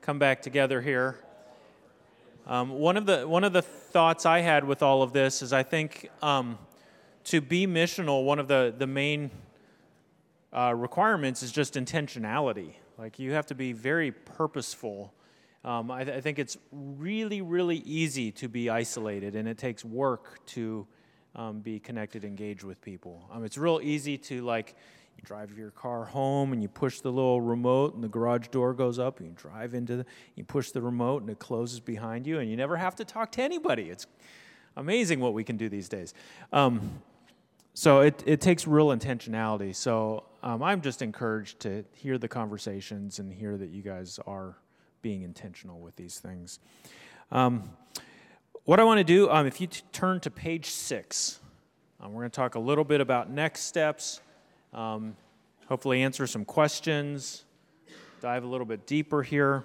come back together here. One of the thoughts I had with all of this is I think to be missional, one of the main requirements is just intentionality. Like you have to be very purposeful. I think it's really, really easy to be isolated, and it takes work to be connected, engaged with people. It's real easy to you drive your car home and you push the little remote and the garage door goes up and you drive you push the remote and it closes behind you and you never have to talk to anybody. It's amazing what we can do these days. So it takes real intentionality. So I'm just encouraged to hear the conversations and hear that you guys are being intentional with these things. What I want to do, if you turn to page 6, we're going to talk a little bit about next steps, hopefully answer some questions, dive a little bit deeper here.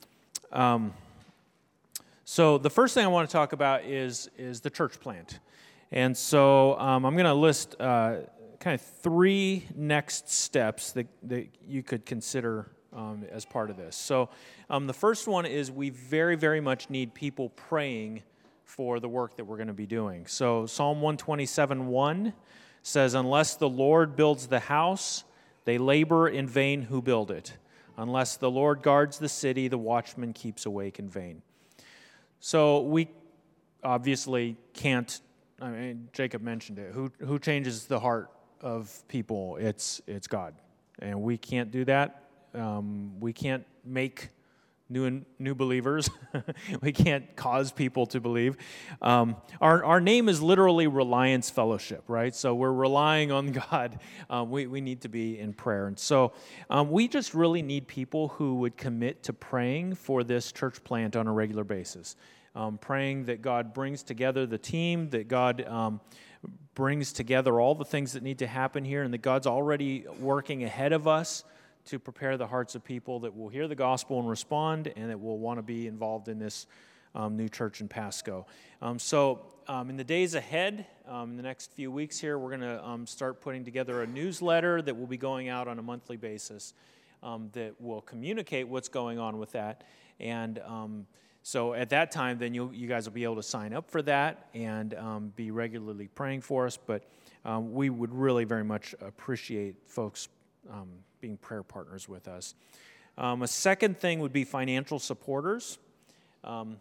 So the first thing I want to talk about is the church plant. And so I'm going to list kind of 3 next steps that you could consider as part of this. So the first one is we very, very much need people praying for the work that we're going to be doing. So Psalm 127:1 says, "Unless the Lord builds the house, they labor in vain who build it. Unless the Lord guards the city, the watchman keeps awake in vain." So we obviously can't, Jacob mentioned it, who changes the heart of people? It's God. And we can't do that. We can't make new believers. We can't cause people to believe. Our name is literally Reliance Fellowship, right? So we're relying on God. We need to be in prayer. And so we just really need people who would commit to praying for this church plant on a regular basis. Praying that God brings together the team, that God brings together all the things that need to happen here, and that God's already working ahead of us to prepare the hearts of people that will hear the gospel and respond, and that will want to be involved in this new church in Pasco. So in the days ahead, in the next few weeks here, we're going to start putting together a newsletter that will be going out on a monthly basis that will communicate what's going on with that. And so at that time, then you guys will be able to sign up for that and be regularly praying for us. But we would really very much appreciate folks being prayer partners with us. A second thing would be financial supporters. And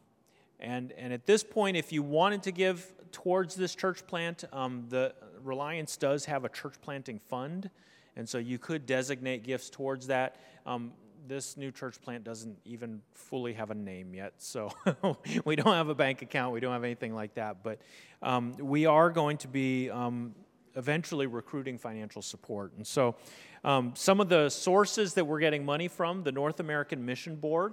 at this point, if you wanted to give towards this church plant, the Reliance does have a church planting fund, and so you could designate gifts towards that. This new church plant doesn't even fully have a name yet, so we don't have a bank account, we don't have anything like that, but we are going to be eventually recruiting financial support. And so some of the sources that we're getting money from, the North American Mission Board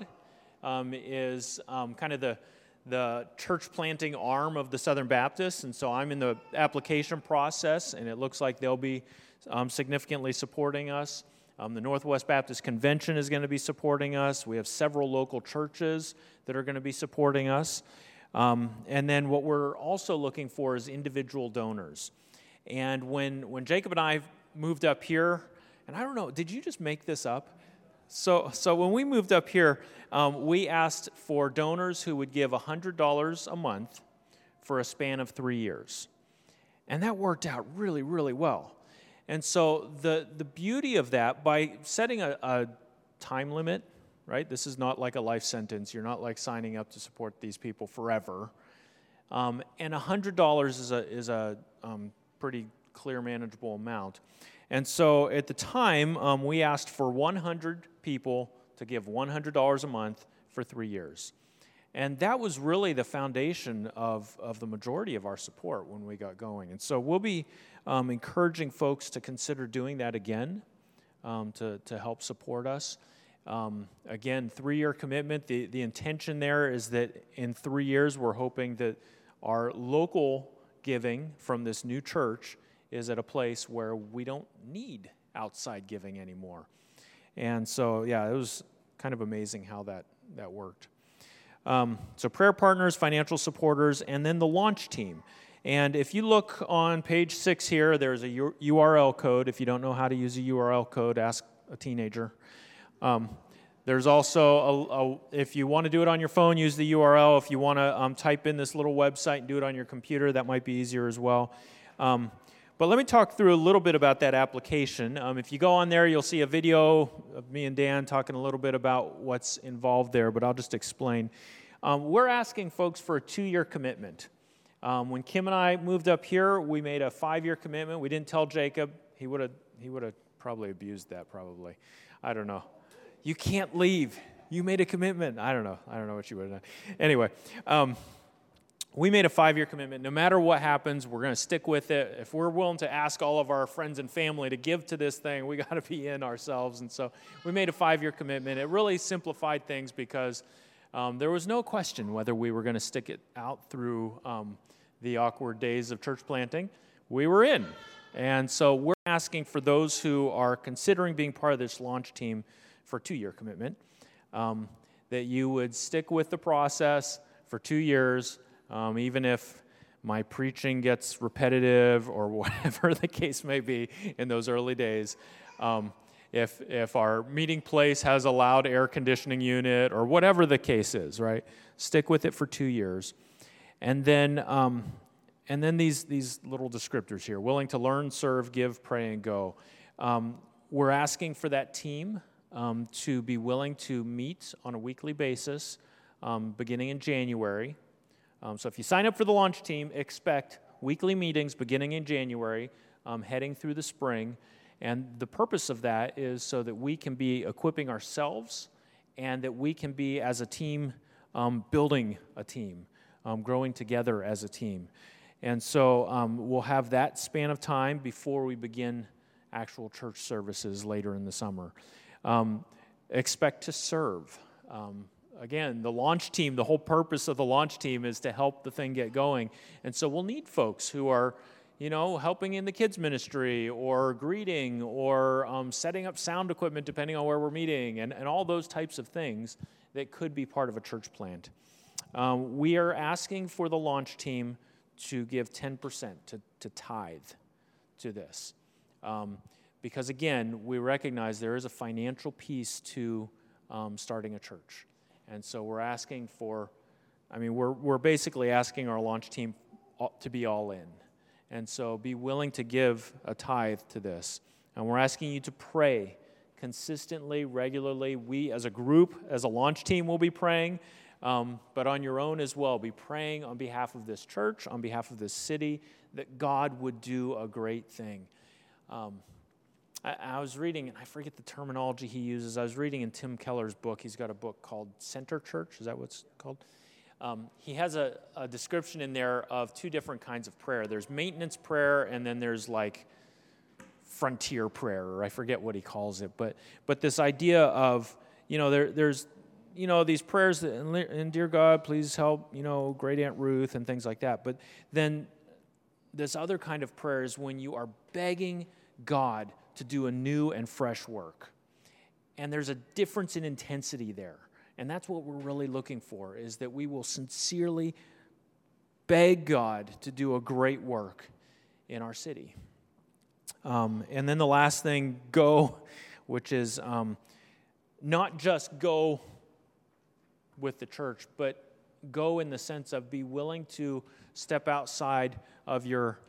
is kind of the church planting arm of the Southern Baptists, and so I'm in the application process, and it looks like they'll be significantly supporting us. The Northwest Baptist Convention is going to be supporting us. We have several local churches that are going to be supporting us. And then what we're also looking for is individual donors. And when Jacob and I moved up here, and I don't know, did you just make this up? So when we moved up here, we asked for donors who would give $100 a month for a span of 3 years. And that worked out really, really well. And so the beauty of that, by setting a time limit, right? This is not like a life sentence. You're not like signing up to support these people forever. And $100 is a pretty clear, manageable amount. And so at the time, we asked for 100 people to give $100 a month for 3 years. And that was really the foundation of the majority of our support when we got going. And so we'll be encouraging folks to consider doing that again to help support us. Again, 3-year commitment. The intention there is that in 3 years, we're hoping that our local giving from this new church is at a place where we don't need outside giving anymore. And so, yeah, it was kind of amazing how that worked. So prayer partners, financial supporters, and then the launch team. And if you look on page 6 here, there's a URL code. If you don't know how to use a URL code, ask a teenager. There's also, if you want to do it on your phone, use the URL. If you want to type in this little website and do it on your computer, that might be easier as well. But let me talk through a little bit about that application. If you go on there, you'll see a video of me and Dan talking a little bit about what's involved there, but I'll just explain. We're asking folks for a 2-year commitment. When Kim and I moved up here, we made a 5-year commitment. We didn't tell Jacob. He would have probably abused that, probably. I don't know. You can't leave. You made a commitment. I don't know what you would have done. Anyway, we made a 5-year commitment. No matter what happens, we're going to stick with it. If we're willing to ask all of our friends and family to give to this thing, we got to be in ourselves. And so we made a 5-year commitment. It really simplified things because there was no question whether we were going to stick it out through the awkward days of church planting. We were in. And so we're asking for those who are considering being part of this launch team for a 2-year commitment, that you would stick with the process for 2 years, even if my preaching gets repetitive or whatever the case may be in those early days. If our meeting place has a loud air conditioning unit or whatever the case is, right? Stick with it for 2 years. And then these little descriptors here: willing to learn, serve, give, pray, and go. We're asking for that team to be willing to meet on a weekly basis beginning in January. So if you sign up for the launch team, expect weekly meetings beginning in January, heading through the spring. And the purpose of that is so that we can be equipping ourselves and that we can be, as a team, building a team, growing together as a team. And so we'll have that span of time before we begin actual church services later in the summer. Expect to serve. Again, the launch team, the whole purpose of the launch team is to help the thing get going. And so we'll need folks who are, helping in the kids ministry or greeting or setting up sound equipment depending on where we're meeting and all those types of things that could be part of a church plant. We are asking for the launch team to give 10% to tithe to this. Because again, we recognize there is a financial piece to starting a church. And so we're asking we're basically asking our launch team to be all in. And so be willing to give a tithe to this. And we're asking you to pray consistently, regularly. We as a group, as a launch team, will be praying. But on your own as well, be praying on behalf of this church, on behalf of this city, that God would do a great thing. I was reading, and I forget the terminology he uses. I was reading in Tim Keller's book. He's got a book called Center Church. Is that what it's called? He has a description in there of 2 different kinds of prayer. There's maintenance prayer, and then there's like frontier prayer, or I forget what he calls it. But this idea of, there's these prayers that, and dear God, please help, great Aunt Ruth and things like that. But then this other kind of prayer is when you are begging God to do a new and fresh work. And there's a difference in intensity there. And that's what we're really looking for, is that we will sincerely beg God to do a great work in our city. And then the last thing, go, which is not just go with the church, but go in the sense of be willing to step outside of your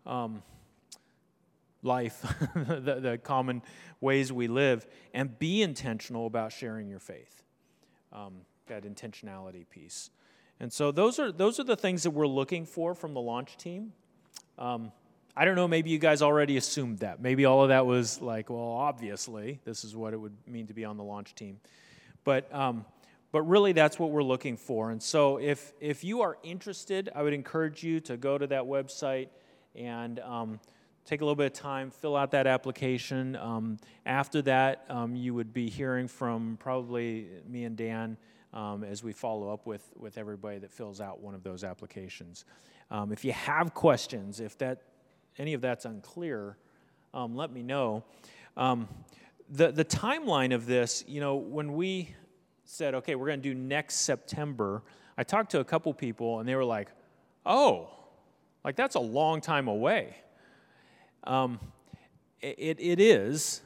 life, the common ways we live, and be intentional about sharing your faith. That intentionality piece. And so those are the things that we're looking for from the launch team. I don't know, maybe you guys already assumed that. Maybe all of that was like, well, obviously, this is what it would mean to be on the launch team. But really, that's what we're looking for. And so if you are interested, I would encourage you to go to that website and take a little bit of time, fill out that application. After that, you would be hearing from probably me and Dan as we follow up with everybody that fills out one of those applications. If you have questions, if any of that's unclear, let me know. The timeline of this, when we said, okay, we're going to do next September, I talked to a couple people, and they were like, oh, like that's a long time away. It is,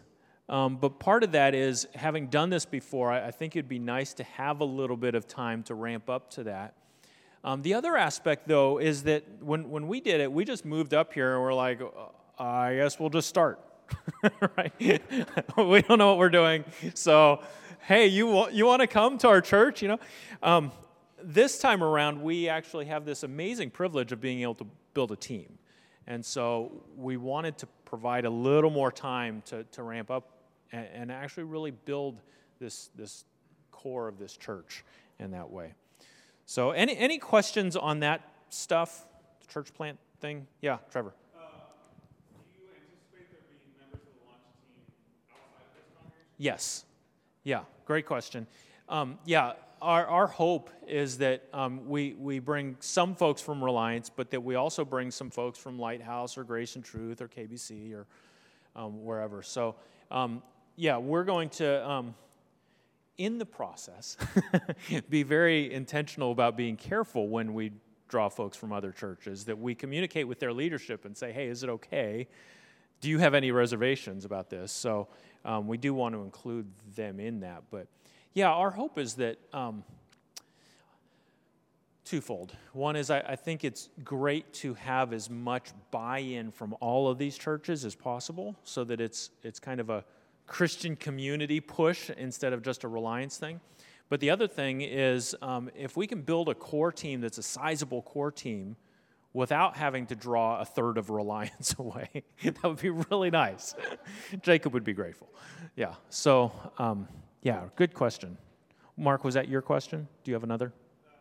But part of that is, having done this before, I think it'd be nice to have a little bit of time to ramp up to that. The other aspect, though, is that when we did it, we just moved up here and we're like, I guess we'll just start, right? We don't know what we're doing, so hey, you want to come to our church? This time around, we actually have this amazing privilege of being able to build a team, and so we wanted to provide a little more time to ramp up and actually really build this core of this church in that way. So any questions on that stuff, the church plant thing? Yeah, Trevor. Do you anticipate there being members of the launch team outside of this congregation? Yes. Yeah, great question. Our hope is that we bring some folks from Reliance, but that we also bring some folks from Lighthouse or Grace and Truth or KBC or wherever. So, we're going to, in the process, be very intentional about being careful when we draw folks from other churches, that we communicate with their leadership and say, hey, is it okay? Do you have any reservations about this? So we do want to include them in that. But yeah, our hope is that twofold. One is I think it's great to have as much buy-in from all of these churches as possible, so that it's kind of a Christian community push instead of just a Reliance thing. But the other thing is, if we can build a core team that's a sizable core team without having to draw a third of Reliance away, that would be really nice. Jacob would be grateful. Yeah, so, good question. Mark, was that your question? Do you have another?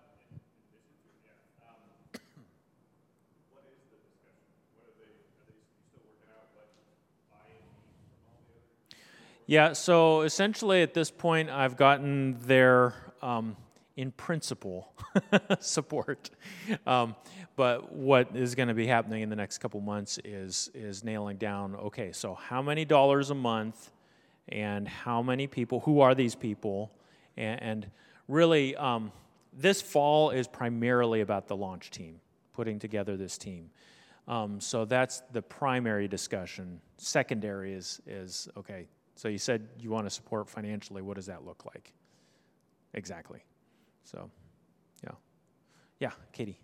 What is the discussion? Are they still working out what buy-in means from all the other? Yeah, so essentially at this point, I've gotten their, in principle, support. But what is going to be happening in the next couple months is nailing down, okay, so how many dollars a month and how many people, who are these people? And really, this fall is primarily about the launch team, putting together this team. So that's the primary discussion. Secondary is okay, so you said you want to support financially. What does that look like? Exactly. So, yeah. Yeah, Katie.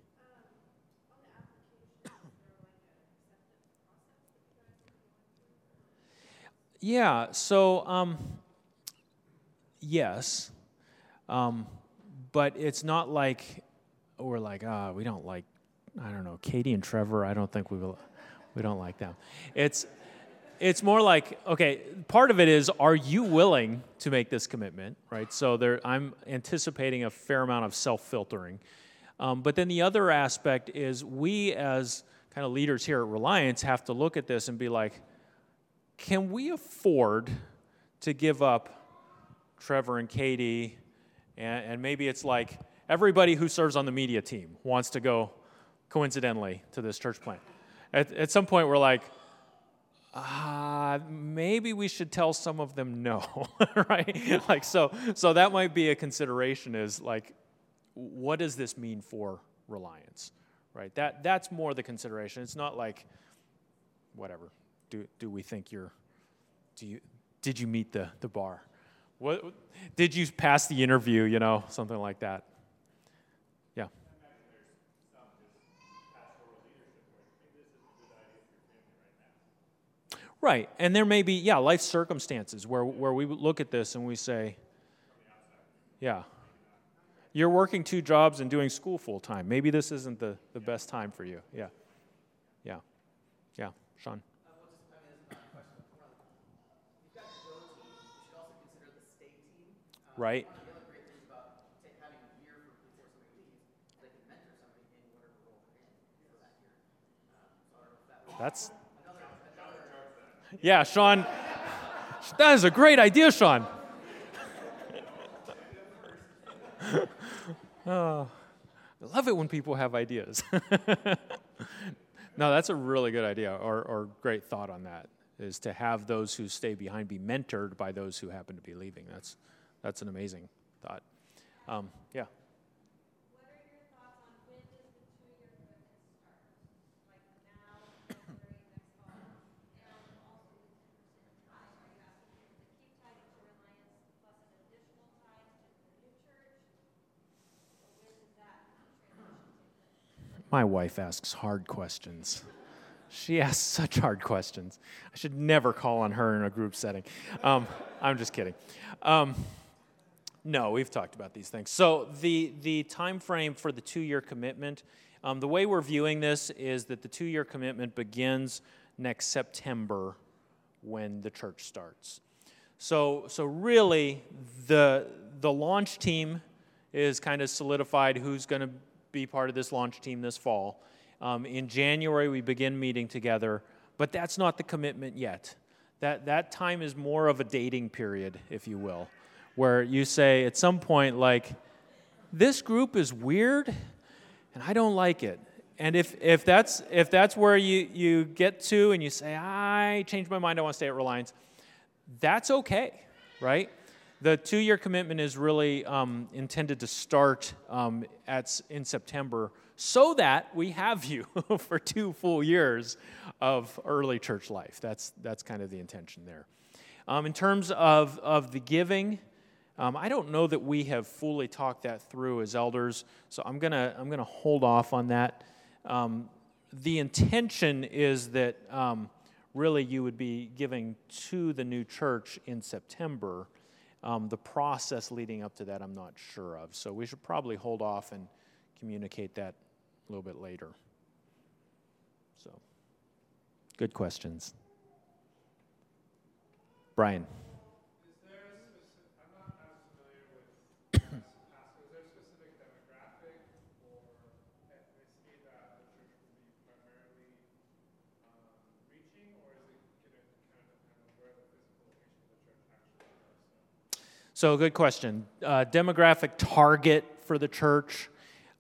Yeah, so, yes. But it's not like we're like, we don't like, I don't know, Katie and Trevor, I don't think we don't like them. It's more like, okay, part of it is, are you willing to make this commitment, right? So I'm anticipating a fair amount of self-filtering. But then the other aspect is, we as kind of leaders here at Reliance have to look at this and be like, can we afford to give up Trevor and Katie, and maybe it's like everybody who serves on the media team wants to go coincidentally to this church plant. At some point we're like, maybe we should tell some of them no, right? Like, so that might be a consideration, is like, what does this mean for Reliance, right? That's more the consideration. It's not like, whatever, do we think did you meet the bar? What did you pass the interview, something like that. Yeah. Right, and there may be, life circumstances where we look at this and we say, yeah, you're working 2 jobs and doing school full time. Maybe this isn't the best time for you. Yeah, Sean. Right. One of the other great things about having a year before somebody leaves, they can mentor somebody in whatever role they're in for that year. So I don't know if that was That's another. Yeah, Sean. That is a great idea, Sean. Oh, I love it when people have ideas. No, that's a really good idea, or great thought on that, is to have those who stay behind be mentored by those who happen to be leaving. That's an amazing thought. Yeah. What are your thoughts on when does the 2-year commitment start? Like now, February, next fall, and also the 10% try? Are you asking My wife asks hard questions. She asks such hard questions. I should never call on her in a group setting. I'm just kidding. No, we've talked about these things. So the time frame for the 2-year commitment, the way we're viewing this is that the 2-year commitment begins next September when the church starts. So really, the launch team is kind of solidified who's going to be part of this launch team this fall. In January, we begin meeting together, but that's not the commitment yet. That time is more of a dating period, if you will, where you say at some point, like, this group is weird, and I don't like it. And if that's where you get to and you say, I changed my mind, I want to stay at Reliance, that's okay, right? The 2-year commitment is really intended to start in September so that we have you for 2 full years of early church life. That's kind of the intention there. In terms of the giving, I don't know that we have fully talked that through as elders, so I'm gonna hold off on that. The intention is that really you would be giving to the new church in September. The process leading up to that I'm not sure of, so we should probably hold off and communicate that a little bit later. So, good questions. Brian. Is there a specific, I'm not as familiar with Pasco, is there a specific demographic or ethnicity that the church would be primarily reaching, or is it going to kind of depend on where the physical location of the church actually is? So, good question. Demographic target for the church.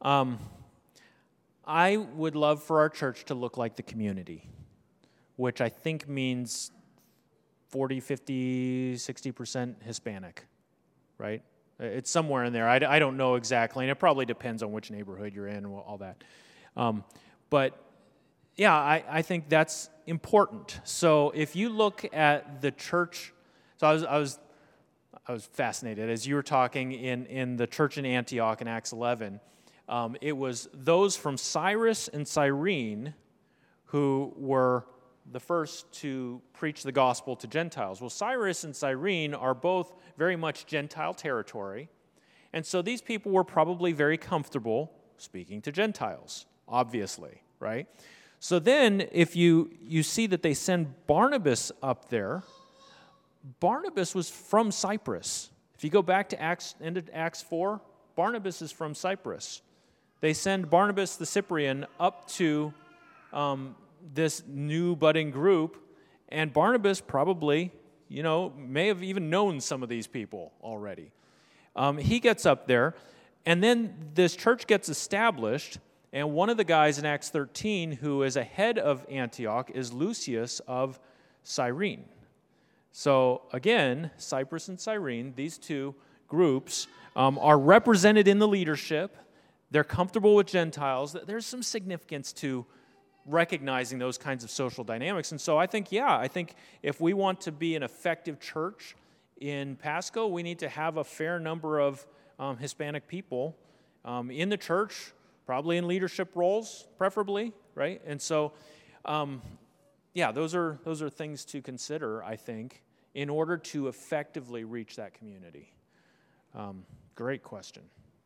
I would love for our church to look like the community, which I think means 40, 50, 60% Hispanic, right? It's somewhere in there. I don't know exactly, and it probably depends on which neighborhood you're in and all that. But, yeah, I think that's important. So if you look at the church, so I was fascinated. As you were talking in the church in Antioch in Acts 11, it was those from Cyrus and Cyrene who were the first to preach the gospel to Gentiles. Well, Cyrus and Cyrene are both very much Gentile territory, and so these people were probably very comfortable speaking to Gentiles, obviously, right? So then if you see that they send Barnabas up there, Barnabas was from Cyprus. If you go back to end of Acts 4, Barnabas is from Cyprus. They send Barnabas the Cyprian up to this new budding group, and Barnabas probably, may have even known some of these people already. He gets up there, and then this church gets established, and one of the guys in Acts 13 who is ahead of Antioch is Lucius of Cyrene. So again, Cyprus and Cyrene, these two groups are represented in the leadership. They're comfortable with Gentiles. There's some significance to recognizing those kinds of social dynamics. And so I think if we want to be an effective church in Pasco, we need to have a fair number of Hispanic people in the church, probably in leadership roles, preferably, right? And so, those are things to consider, I think, in order to effectively reach that community. Great question.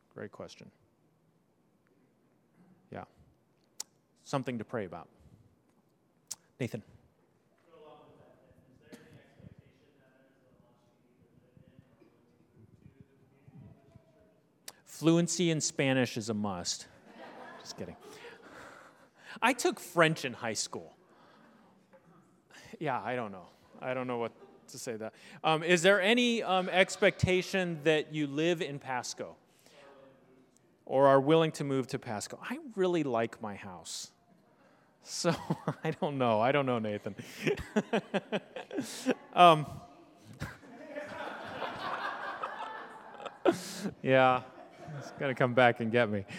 Yeah. Something to pray about. Nathan. Fluency in Spanish is a must. Just kidding. I took French in high school. Yeah, I don't know. I don't know what to say that. Is there any expectation that you live in Pasco or are willing to move to Pasco? I really like my house. So I don't know, Nathan. Yeah, it's going to come back and get me.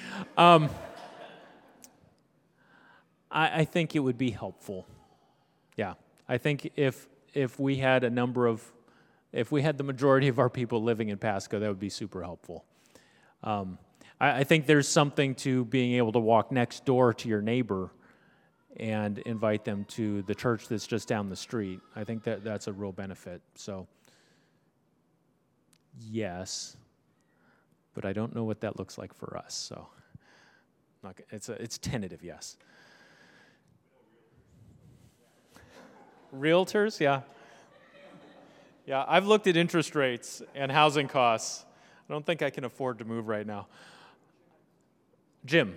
I think it would be helpful. Yeah, I think if we had if we had the majority of our people living in Pasco, that would be super helpful. I think there's something to being able to walk next door to your neighbor and invite them to the church that's just down the street. I think that's a real benefit. So, yes, but I don't know what that looks like for us. So, it's tentative, yes. Realtors, yeah. Yeah, I've looked at interest rates and housing costs. I don't think I can afford to move right now. Jim.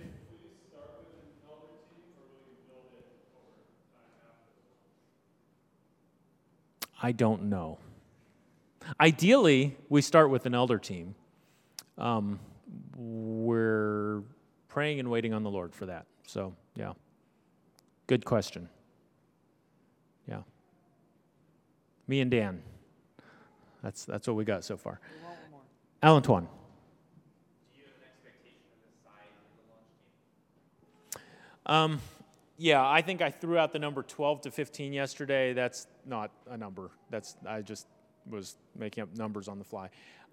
I don't know. Ideally, we start with an elder team. We're praying and waiting on the Lord for that. So, yeah. Good question. Yeah. Me and Dan. That's what we got so far. Alan Twan. Do you have an expectation of the size of the launch team? Yeah, I think I threw out the number 12 to 15 yesterday. That's not a number. I just was making up numbers on the fly.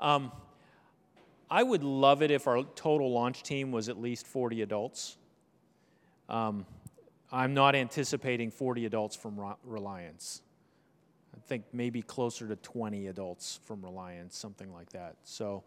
I would love it if our total launch team was at least 40 adults. I'm not anticipating 40 adults from Reliance. I think maybe closer to 20 adults from Reliance, something like that. So,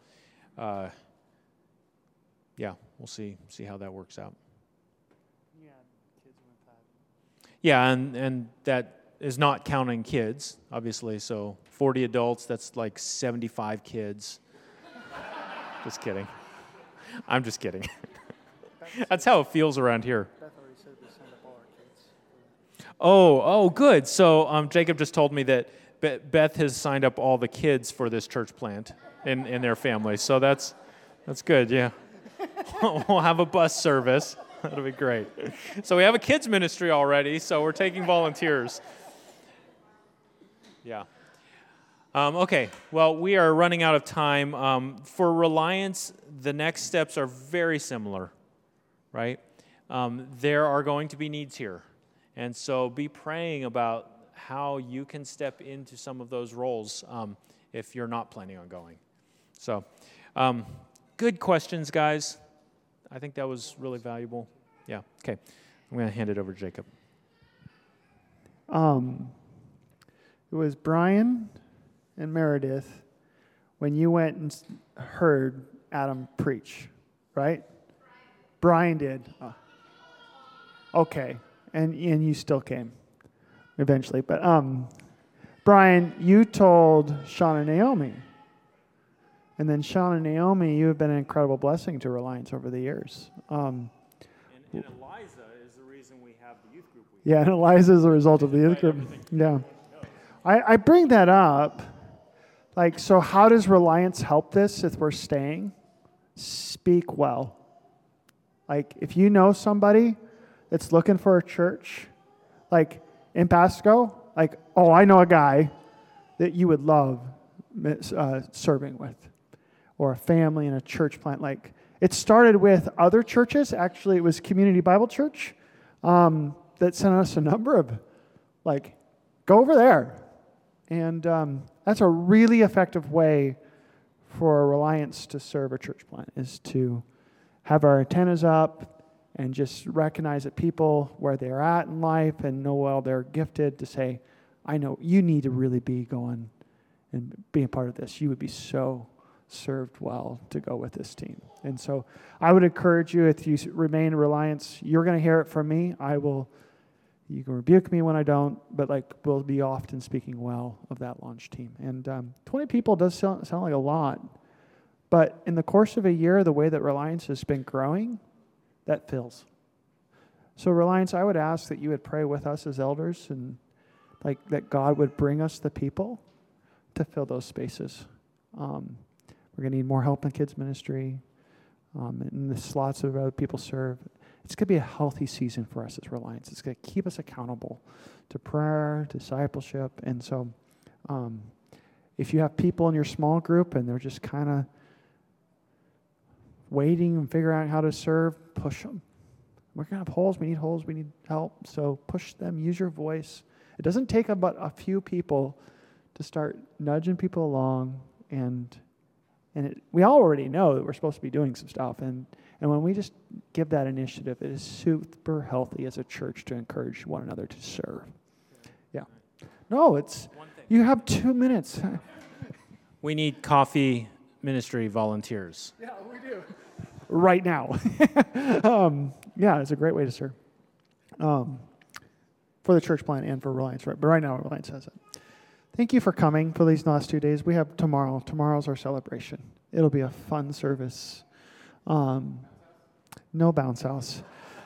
yeah, we'll see how that works out. Yeah, kids with that. Yeah, and that is not counting kids, obviously. So 40 adults, that's like 75 kids. Just kidding. I'm just kidding. That's how it feels around here. Beth already said we send up all our kids. Oh, good. So Jacob just told me that Beth has signed up all the kids for this church plant in their family. So that's good, yeah. We'll have a bus service. That'll be great. So we have a kids ministry already, so we're taking volunteers. Yeah. Okay, well, we are running out of time. For Reliance, the next steps are very similar, right? There are going to be needs here. And so be praying about how you can step into some of those roles if you're not planning on going. So, good questions, guys. I think that was really valuable. Yeah, okay. I'm going to hand it over to Jacob. It was Brian and Meredith when you went and heard Adam preach, right? Brian did. Okay, and you still came eventually. But Brian, you told Sean and Naomi. And then Sean and Naomi, you have been an incredible blessing to Reliance over the years. And Eliza is the reason we have the youth group. Yeah, and Eliza is a result of the youth group. Yeah. I bring that up. Like, so how does Reliance help this if we're staying? Speak well. Like, if you know somebody that's looking for a church, like in Pasco, like, oh, I know a guy that you would love serving with, or a family in a church plant. Like, it started with other churches. Actually, it was Community Bible Church that sent us a number of, like, go over there. And that's a really effective way for a Reliance to serve a church plant, is to have our antennas up and just recognize that people where they're at in life and know well they're gifted, to say, I know you need to really be going and being a part of this. You would be so served well to go with this team. And so I would encourage you, if you remain in Reliance, you're going to hear it from me. You can rebuke me when I don't, but like we'll be often speaking well of that launch team. And 20 people does sound like a lot, but in the course of a year, the way that Reliance has been growing, that fills. So Reliance, I would ask that you would pray with us as elders, and like that God would bring us the people to fill those spaces. We're going to need more help in kids ministry, and the slots of other people serve. It's going to be a healthy season for us as Reliance. It's going to keep us accountable to prayer, discipleship. And so if you have people in your small group and they're just kind of waiting and figuring out how to serve, push them. We're going to have holes. We need help. So push them. Use your voice. It doesn't take but a few people to start nudging people along and And we already know that we're supposed to be doing some stuff. And when we just give that initiative, it is super healthy as a church to encourage one another to serve. Yeah. No, you have 2 minutes. We need coffee ministry volunteers. Yeah, we do. Right now. Yeah, it's a great way to serve. For the church plant and for Reliance, right? But right now, Reliance has it. Thank you for coming for these last 2 days. We have tomorrow. Tomorrow's our celebration. It'll be a fun service. No bounce house.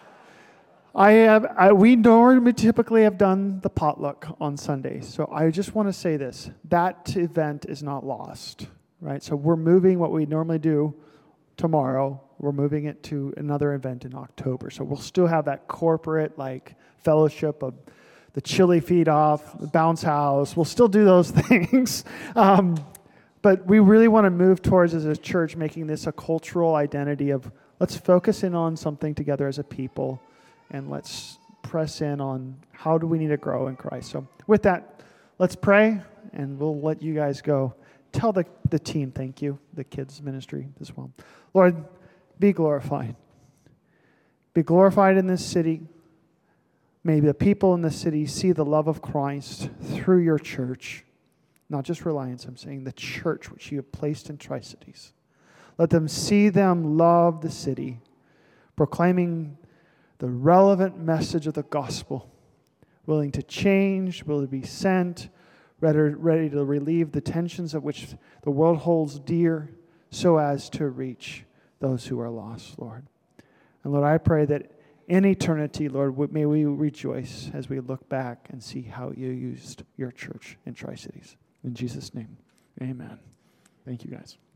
We normally typically have done the potluck on Sundays. So I just want to say this. That event is not lost, right? So we're moving what we normally do tomorrow. We're moving it to another event in October. So we'll still have that corporate fellowship of the chili feed-off, the bounce house. We'll still do those things. But we really want to move towards, as a church, making this a cultural identity of let's focus in on something together as a people, and let's press in on how do we need to grow in Christ. So with that, let's pray, and we'll let you guys go. Tell the team thank you, the kids ministry as well. Lord, be glorified. Be glorified in this city. May the people in the city see the love of Christ through your church. Not just Reliance, I'm saying the church which you have placed in Tri-Cities. Let them see them love the city, proclaiming the relevant message of the gospel, willing to change, willing to be sent, ready to relieve the tensions of which the world holds dear, so as to reach those who are lost, Lord. And Lord, I pray that in eternity, Lord, may we rejoice as we look back and see how you used your church in Tri-Cities. In Jesus' name, amen. Thank you, guys.